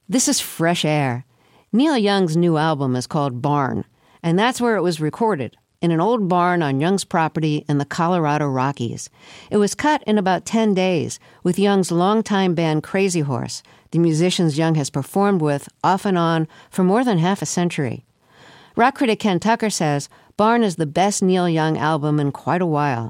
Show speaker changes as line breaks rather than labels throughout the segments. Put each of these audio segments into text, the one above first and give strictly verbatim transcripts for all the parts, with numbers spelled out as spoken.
This is fresh air. Neil Young's new album is called Barn, and that's where it was recorded, in an old barn on Young's property in the Colorado Rockies. It was cut in about ten days with Young's longtime band Crazy Horse, the musicians Young has performed with off and on for more than half a century. Rock critic Ken Tucker says Barn is the best Neil Young album in quite a while.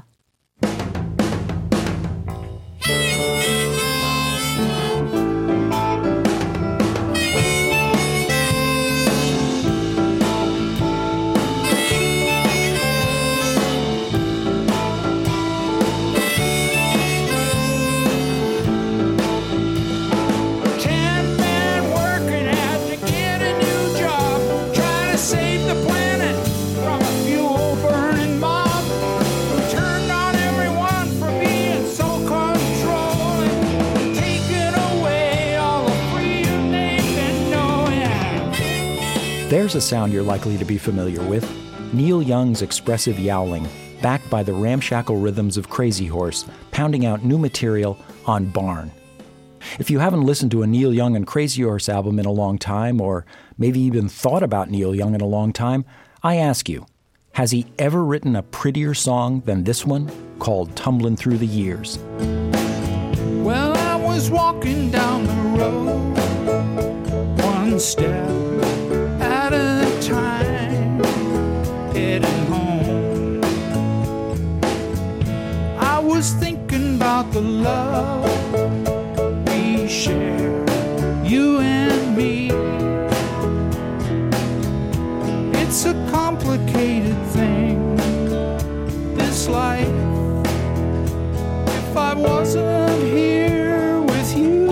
There's a sound you're likely to be familiar with, Neil Young's expressive yowling, backed by the ramshackle rhythms of Crazy Horse, pounding out new material on Barn. If you haven't listened to a Neil Young and Crazy Horse album in a long time, or maybe even thought about Neil Young in a long time, I ask you, has he ever written a prettier song than this one, called Tumblin' Through the Years?
Well, I was walking down the road, one step at a time, heading home. I was thinking about the love we share, you and me. It's a complicated thing, this life. If I wasn't here with you,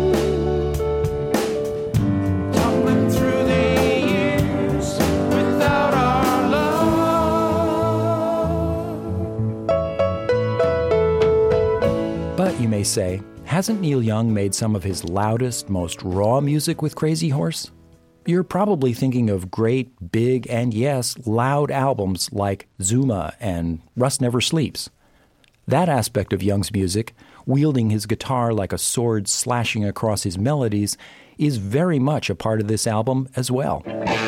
tumbling through the years without our love.
But you may say, hasn't Neil Young made some of his loudest, most raw music with Crazy Horse? You're probably thinking of great, big, and yes, loud albums like Zuma and Rust Never Sleeps. That aspect of Young's music, wielding his guitar like a sword slashing across his melodies, is very much a part of this album as well.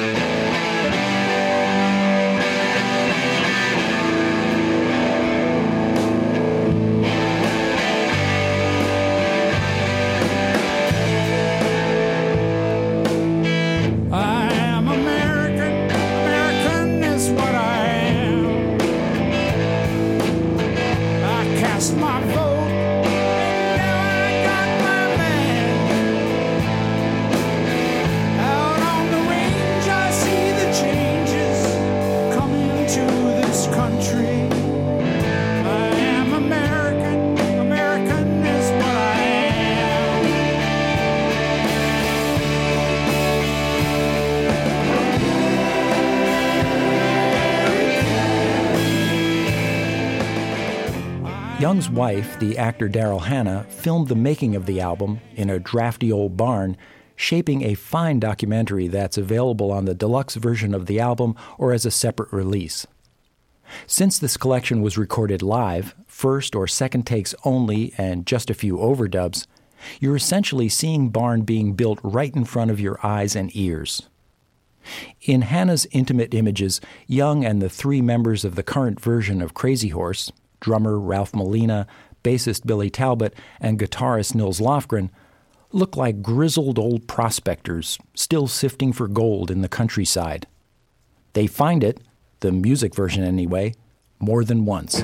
Young's wife, the actor Daryl Hannah, filmed the making of the album in a drafty old barn, shaping a fine documentary that's available on the deluxe version of the album or as a separate release. Since this collection was recorded live, first or second takes only and just a few overdubs, you're essentially seeing Barn being built right in front of your eyes and ears. In Hannah's intimate images, Young and the three members of the current version of Crazy Horse, drummer Ralph Molina, bassist Billy Talbot, and guitarist Nils Lofgren, look like grizzled old prospectors still sifting for gold in the countryside. They find it, the music version anyway, more than once.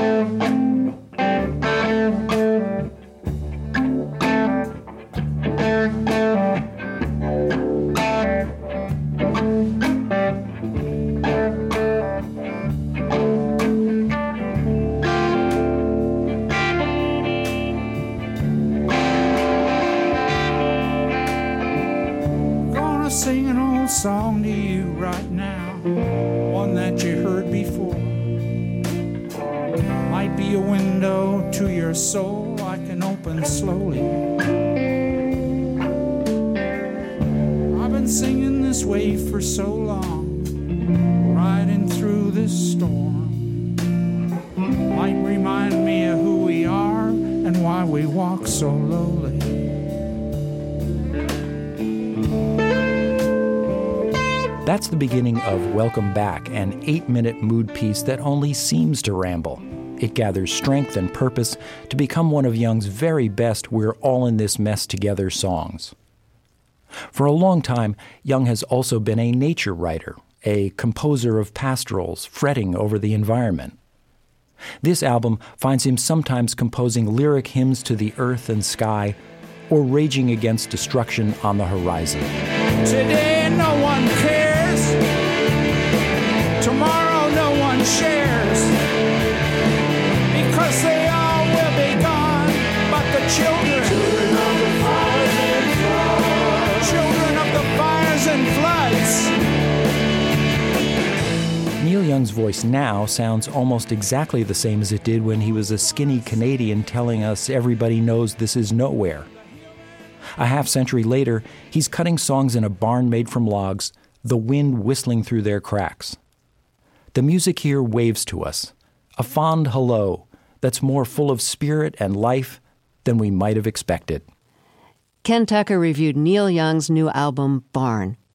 Sing an old song to you right now, one that you heard before. Might be a window to your soul I can open slowly. I've been singing this way for so long, riding through this storm. Might remind me of who we are and why we walk so lowly.
That's the beginning of Welcome Back, an eight-minute mood piece that only seems to ramble. It gathers strength and purpose to become one of Young's very best We're All in This Mess Together songs. For a long time, Young has also been a nature writer, a composer of pastorals, fretting over the environment. This album finds him sometimes composing lyric hymns to the earth and sky, or raging against destruction on the horizon.
Today no one cares. Tomorrow no one shares. Because they all will be gone. But the children, children of the fires and floods. Children of the fires and floods.
Neil Young's voice now sounds almost exactly the same as it did when he was a skinny Canadian telling us everybody knows this is nowhere. A half-century later, he's cutting songs in a barn made from logs, the wind whistling through their cracks. The music here waves to us, a fond hello that's more full of spirit and life than we might have expected.
Ken Tucker reviewed Neil Young's new album, Barn.